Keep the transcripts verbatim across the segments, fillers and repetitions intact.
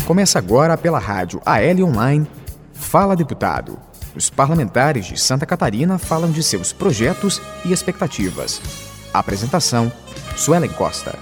Começa agora pela rádio A L Online, Fala Deputado. Os parlamentares de Santa Catarina falam de seus projetos e expectativas. Apresentação, Suelen Costa.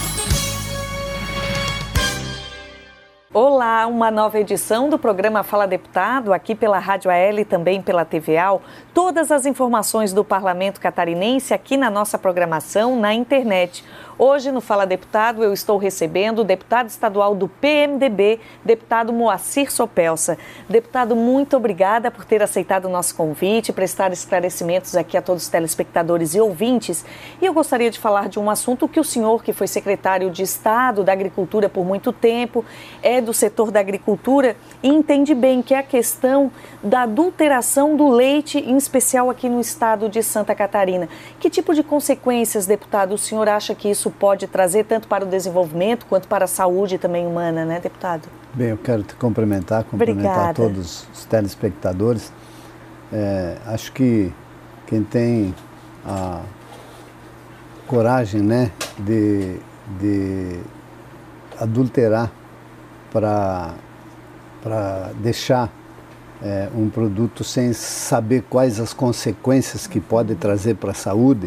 Olá, uma nova edição do programa Fala Deputado, aqui pela Rádio A L e também pela T V A. Todas as informações do Parlamento Catarinense aqui na nossa programação na internet. Hoje, no Fala Deputado, eu estou recebendo o deputado estadual do P M D B, deputado Moacir Sopelsa. Deputado, muito obrigada por ter aceitado o nosso convite, prestar esclarecimentos aqui a todos os telespectadores e ouvintes. E eu gostaria de falar de um assunto que o senhor, que foi secretário de Estado da Agricultura por muito tempo, é do setor da agricultura e entende bem, que é a questão da adulteração do leite, em especial aqui no estado de Santa Catarina. Que tipo de consequências, deputado, o senhor acha que isso pode trazer tanto para o desenvolvimento quanto para a saúde também humana, né, deputado? Bem, eu quero te cumprimentar, cumprimentar Obrigada. todos os telespectadores. É, acho que quem tem a coragem, né, de, de adulterar para para deixar é, um produto sem saber quais as consequências que pode trazer para a saúde,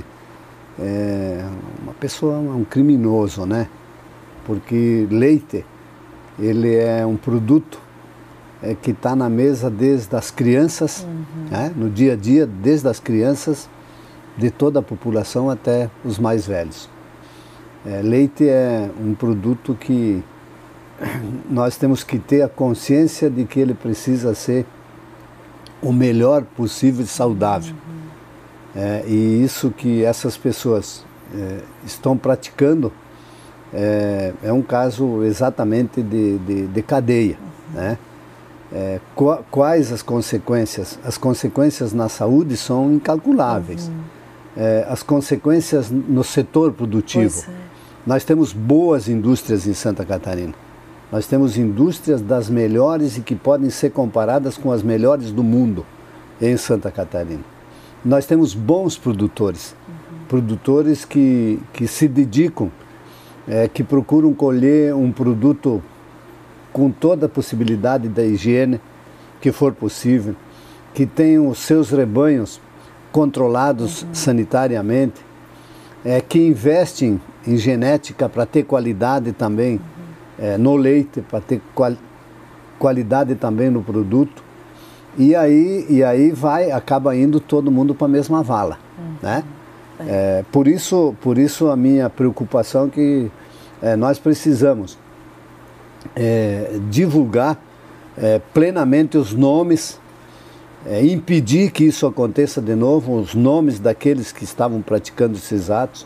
é uma pessoa, um criminoso, né? Porque leite, ele é um produto é, que está na mesa desde as crianças, uhum. né? No dia a dia, desde as crianças, de toda a população até os mais velhos. É, leite é um produto que nós temos que ter a consciência de que ele precisa ser o melhor possível e saudável. Uhum. É, e isso que essas pessoas é, estão praticando é, é um caso exatamente de, de, de cadeia. Uhum. Né? É, quais as consequências? As consequências na saúde são incalculáveis. Uhum. É, as consequências no setor produtivo. É. Nós temos boas indústrias em Santa Catarina. Nós temos indústrias das melhores e que podem ser comparadas com as melhores do mundo em Santa Catarina. Nós temos bons produtores, uhum. produtores que, que se dedicam, é, que procuram colher um produto com toda a possibilidade da higiene que for possível, que tenham os seus rebanhos controlados uhum. sanitariamente, é, que investem em genética para ter qualidade também, uhum. É, no leite, para ter qual, qualidade também no produto. E aí, e aí vai, acaba indo todo mundo para a mesma vala. Uhum. Né? É, por, isso, por isso a minha preocupação que é, nós precisamos é, divulgar é, plenamente os nomes, é, impedir que isso aconteça de novo, os nomes daqueles que estavam praticando esses atos,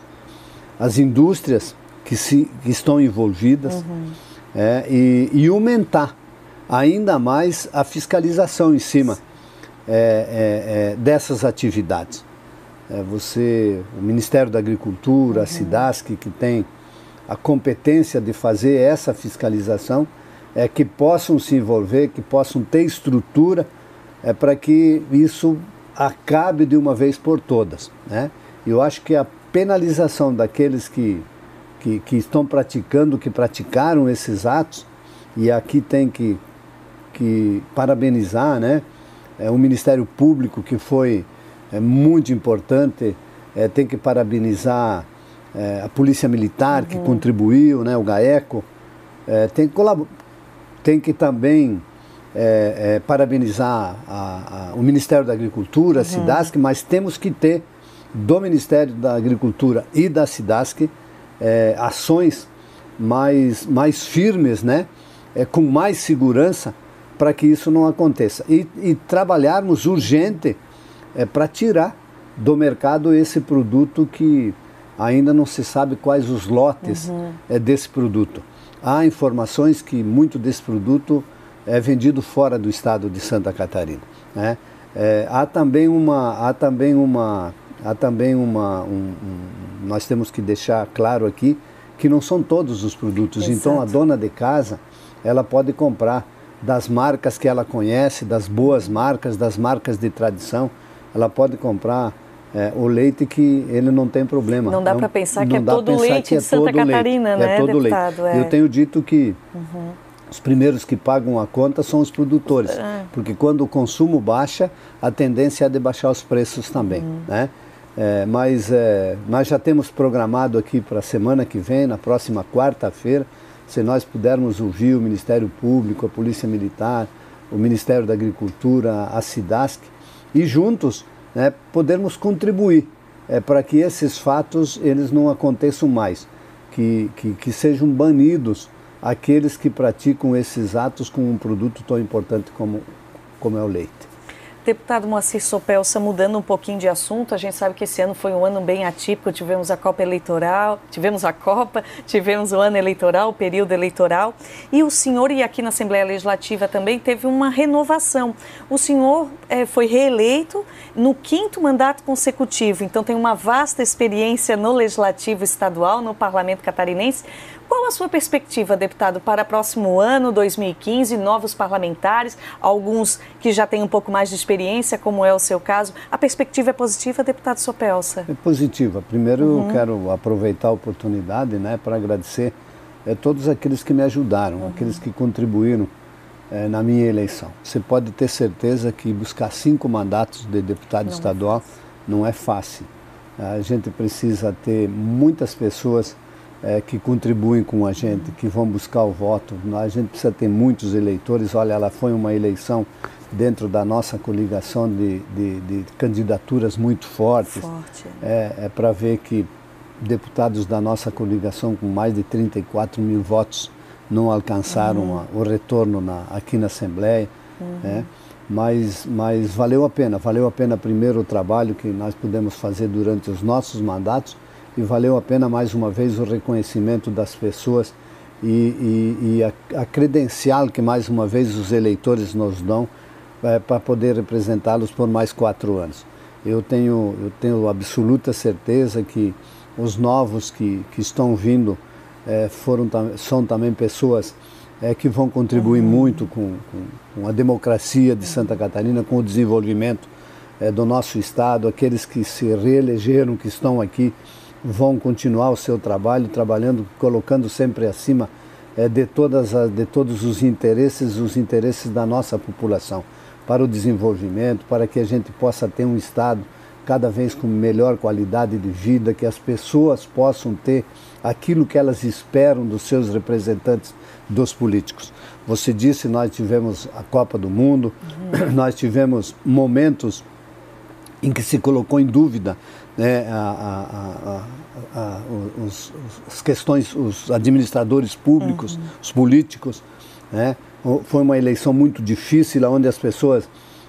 as indústrias que, se, que estão envolvidas, uhum. é, e, e aumentar ainda mais a fiscalização em cima é, é, é, dessas atividades. É, você, o Ministério da Agricultura, uhum. a SIDASC, que tem a competência de fazer essa fiscalização, é, que possam se envolver, que possam ter estrutura é, para que isso acabe de uma vez por todas. Né? Eu acho que a penalização daqueles que Que, que estão praticando, que praticaram esses atos, e aqui tem que, que parabenizar, né? É, o Ministério Público, que foi é, muito importante, é, tem que parabenizar é, a Polícia Militar, uhum. que contribuiu, né? O GAECO, é, tem, que colabor... tem que também é, é, parabenizar a, a, o Ministério da Agricultura, uhum. a SIDASC, mas temos que ter do Ministério da Agricultura e da SIDASC É, ações mais, mais firmes, né? É, com mais segurança, para que isso não aconteça. E, e trabalharmos urgente é, para tirar do mercado esse produto que ainda não se sabe quais os lotes uhum. é, desse produto. Há informações que muito desse produto é vendido fora do estado de Santa Catarina. Né? É, há também uma... Há também uma Há também uma, um, um, nós temos que deixar claro aqui que não são todos os produtos. Exato. Então a dona de casa, ela pode comprar das marcas que ela conhece, das boas marcas, das marcas de tradição. Ela pode comprar é, o leite que ele não tem problema. Não dá para pensar que é todo leite de Santa Catarina, né, é todo deputado? Leite. É. Eu tenho dito que, uhum. os primeiros que pagam a conta são os produtores, é. porque quando o consumo baixa, a tendência é de baixar os preços também, uhum. né? É, mas é, nós já temos programado aqui para a semana que vem, na próxima quarta-feira, se nós pudermos ouvir o Ministério Público, a Polícia Militar, o Ministério da Agricultura, a SIDASC, e juntos, né, podermos contribuir é, para que esses fatos eles não aconteçam mais, que, que, que sejam banidos aqueles que praticam esses atos com um produto tão importante como, como é o leite. Deputado Moacir Sopelsa, mudando um pouquinho de assunto, a gente sabe que esse ano foi um ano bem atípico, tivemos a Copa Eleitoral, tivemos a Copa, tivemos o ano eleitoral, o período eleitoral, e o senhor, e aqui na Assembleia Legislativa também, teve uma renovação. O senhor é, foi reeleito no quinto mandato consecutivo, então tem uma vasta experiência no Legislativo Estadual, no Parlamento Catarinense. Qual a sua perspectiva, deputado, para o próximo ano, dois mil e quinze, novos parlamentares, alguns que já têm um pouco mais de experiência, como é o seu caso? A perspectiva é positiva, deputado Sopelsa? É positiva. Primeiro, uhum. eu quero aproveitar a oportunidade, né, para agradecer é, todos aqueles que me ajudaram, uhum. aqueles que contribuíram é, na minha eleição. Você pode ter certeza que buscar cinco mandatos de deputado não estadual é não é fácil. A gente precisa ter muitas pessoas É, que contribuem com a gente, que vão buscar o voto. A gente precisa ter muitos eleitores. Olha, ela foi uma eleição dentro da nossa coligação de, de, de candidaturas muito fortes. Forte. É, é para ver que deputados da nossa coligação com mais de trinta e quatro mil votos não alcançaram uhum. a, o retorno na, aqui na Assembleia. Uhum. É, mas, mas valeu a pena. Valeu a pena primeiro o trabalho que nós pudemos fazer durante os nossos mandatos, e valeu a pena mais uma vez o reconhecimento das pessoas e, e, e a, a credencial que mais uma vez os eleitores nos dão é, para poder representá-los por mais quatro anos. Eu tenho, eu tenho absoluta certeza que os novos que, que estão vindo é, foram, são também pessoas é, que vão contribuir uhum. muito com, com, com a democracia de Santa Catarina, com o desenvolvimento é, do nosso estado. Aqueles que se reelegeram, que estão aqui, vão continuar o seu trabalho, trabalhando, colocando sempre acima é, de, todas as, de todos os interesses, os interesses da nossa população, para o desenvolvimento, para que a gente possa ter um estado cada vez com melhor qualidade de vida, que as pessoas possam ter aquilo que elas esperam dos seus representantes, dos políticos. Você disse, nós tivemos a Copa do Mundo, uhum. nós tivemos momentos em que se colocou em dúvida né, a, a, a, a, os, as questões, os administradores públicos, uhum. os políticos. Né? Foi uma eleição muito difícil, onde as pessoas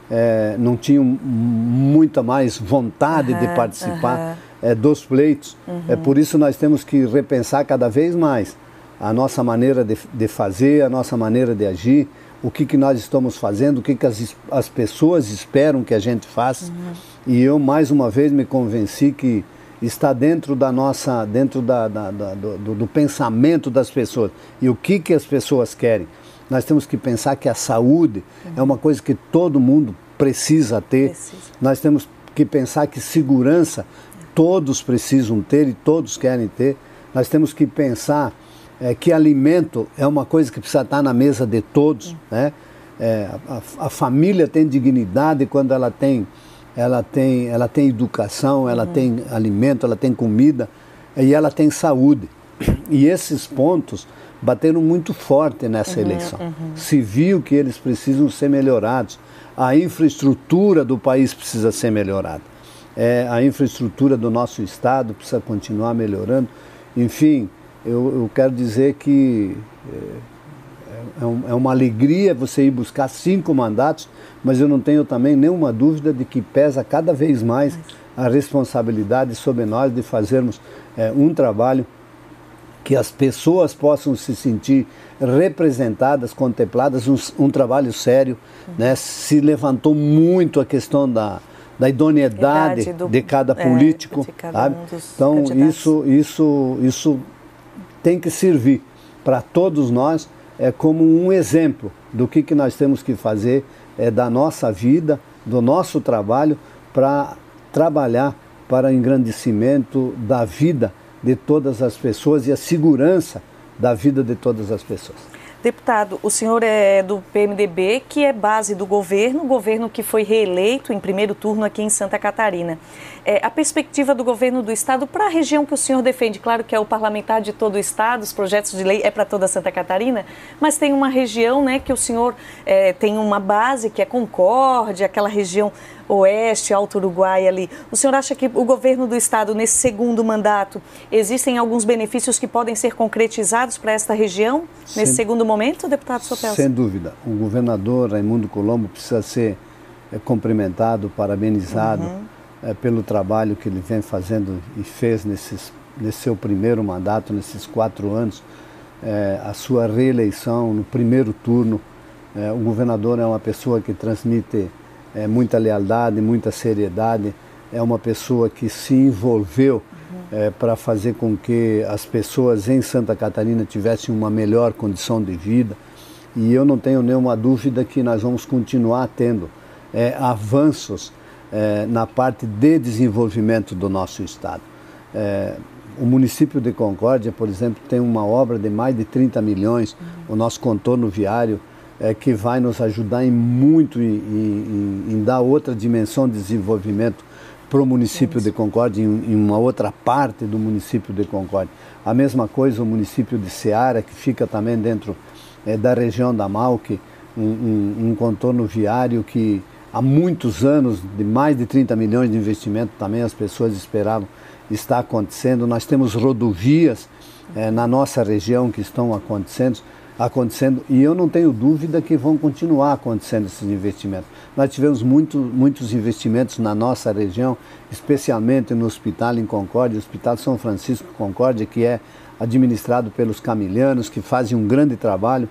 é, não tinham muita mais vontade uhum, de participar uhum. é, dos pleitos. Uhum. É, por isso nós temos que repensar cada vez mais a nossa maneira de, de fazer, a nossa maneira de agir, o que, que nós estamos fazendo, o que, que as, as pessoas esperam que a gente faça. Uhum. E eu, mais uma vez, me convenci que está dentro da nossa, dentro da, da, da, do, do pensamento das pessoas. E o que, que as pessoas querem? Nós temos que pensar que a saúde uhum. é uma coisa que todo mundo precisa ter. Precisa. Nós temos que pensar que segurança todos precisam ter e todos querem ter. Nós temos que pensar é, que alimento é uma coisa que precisa estar na mesa de todos. Uhum. Né? É, a, a família tem dignidade quando ela tem, ela tem, ela tem educação, ela uhum. tem alimento, ela tem comida e ela tem saúde. E esses pontos bateram muito forte nessa uhum, eleição. Uhum. Se viu que eles precisam ser melhorados. A infraestrutura do país precisa ser melhorada. É, a infraestrutura do nosso estado precisa continuar melhorando. Enfim, eu, eu quero dizer que é, é, um, é uma alegria você ir buscar cinco mandatos, mas eu não tenho também nenhuma dúvida de que pesa cada vez mais a responsabilidade sobre nós de fazermos é, um trabalho que as pessoas possam se sentir representadas, contempladas, um, um trabalho sério. Uhum. Né? Se levantou muito a questão da, da idoneidade do, de cada político. É, de cada sabe? Um então, isso, isso, isso tem que servir para todos nós é, como um exemplo do que, que nós temos que fazer é, da nossa vida, do nosso trabalho, para trabalhar para o engrandecimento da vida de todas as pessoas e a segurança da vida de todas as pessoas. Deputado, o senhor é do P M D B, que é base do governo, governo que foi reeleito em primeiro turno aqui em Santa Catarina. É, a perspectiva do governo do estado para a região que o senhor defende, claro que é o parlamentar de todo o estado, os projetos de lei é para toda Santa Catarina, mas tem uma região, né, que o senhor é, tem uma base que é Concórdia, aquela região oeste, Alto Uruguai ali. O senhor acha que o governo do estado, nesse segundo mandato, existem alguns benefícios que podem ser concretizados para esta região, sem, nesse segundo momento, deputado Sopelsa? Sem dúvida. O governador Raimundo Colombo precisa ser é, cumprimentado, parabenizado uhum. é, pelo trabalho que ele vem fazendo e fez nesses, nesse seu primeiro mandato, nesses quatro anos, é, a sua reeleição no primeiro turno. É, o governador é uma pessoa que transmite É, muita lealdade, muita seriedade, é uma pessoa que se envolveu uhum. é, para fazer com que as pessoas em Santa Catarina tivessem uma melhor condição de vida, e eu não tenho nenhuma dúvida que nós vamos continuar tendo é, avanços é, na parte de desenvolvimento do nosso estado. É, o município de Concórdia, por exemplo, tem uma obra de mais de trinta milhões, uhum. o nosso contorno viário, É, que vai nos ajudar em muito em, em, em dar outra dimensão de desenvolvimento para o município de Concórdia, em, em uma outra parte do município de Concórdia. A mesma coisa o município de Ceará, que fica também dentro é, da região da Malque, um, um, um contorno viário que há muitos anos, de mais de trinta milhões de investimento, também as pessoas esperavam, está acontecendo. Nós temos rodovias é, na nossa região que estão acontecendo, acontecendo, e eu não tenho dúvida que vão continuar acontecendo esses investimentos. Nós tivemos muito, muitos investimentos na nossa região, especialmente no hospital em Concórdia, o Hospital São Francisco Concórdia, que é administrado pelos camilianos, que fazem um grande trabalho,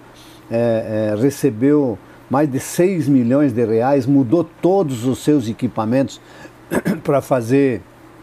é, é, recebeu mais de seis milhões de reais, mudou todos os seus equipamentos para fazer,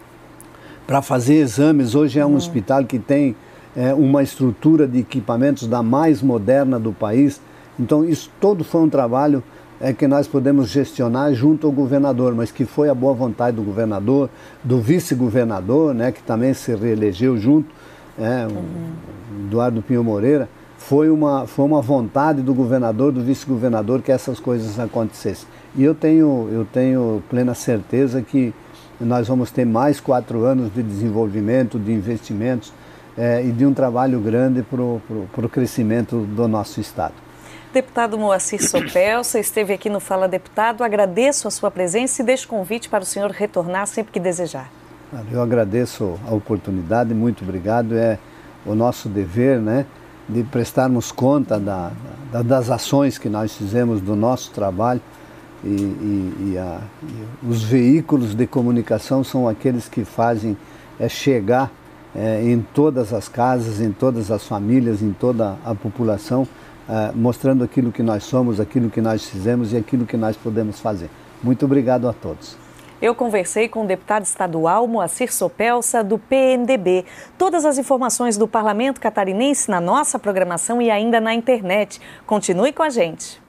para fazer exames. Hoje é um uhum. hospital que tem É uma estrutura de equipamentos da mais moderna do país. Então isso todo foi um trabalho é, que nós podemos gestionar junto ao governador, mas que foi a boa vontade do governador, do vice-governador, né, que também se reelegeu junto, é, o uhum. Eduardo Pinho Moreira. Foi uma, foi uma vontade do governador, do vice-governador, que essas coisas acontecessem. E eu tenho, eu tenho plena certeza que nós vamos ter mais quatro anos de desenvolvimento, de investimentos, É, e de um trabalho grande para o crescimento do nosso estado. Deputado Moacir Sopelsa esteve aqui no Fala Deputado. Agradeço a sua presença e deixo convite para o senhor retornar sempre que desejar. Eu agradeço a oportunidade, muito obrigado. É o nosso dever, né, de prestarmos conta da, da, das ações que nós fizemos, do nosso trabalho. E, e, e, a, e os veículos de comunicação são aqueles que fazem é, chegar É, em todas as casas, em todas as famílias, em toda a população, é, mostrando aquilo que nós somos, aquilo que nós fizemos e aquilo que nós podemos fazer. Muito obrigado a todos. Eu conversei com o deputado estadual Moacir Sopelsa, do P M D B. Todas as informações do Parlamento Catarinense na nossa programação e ainda na internet. Continue com a gente.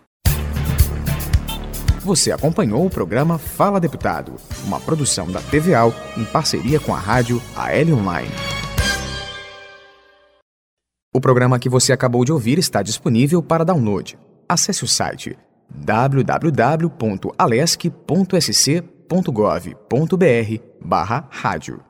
Você acompanhou o programa Fala Deputado, uma produção da T V A L em parceria com a rádio A L Online. O programa que você acabou de ouvir está disponível para download. Acesse o site w w w ponto alesc ponto s c ponto gov ponto b r barra rádio.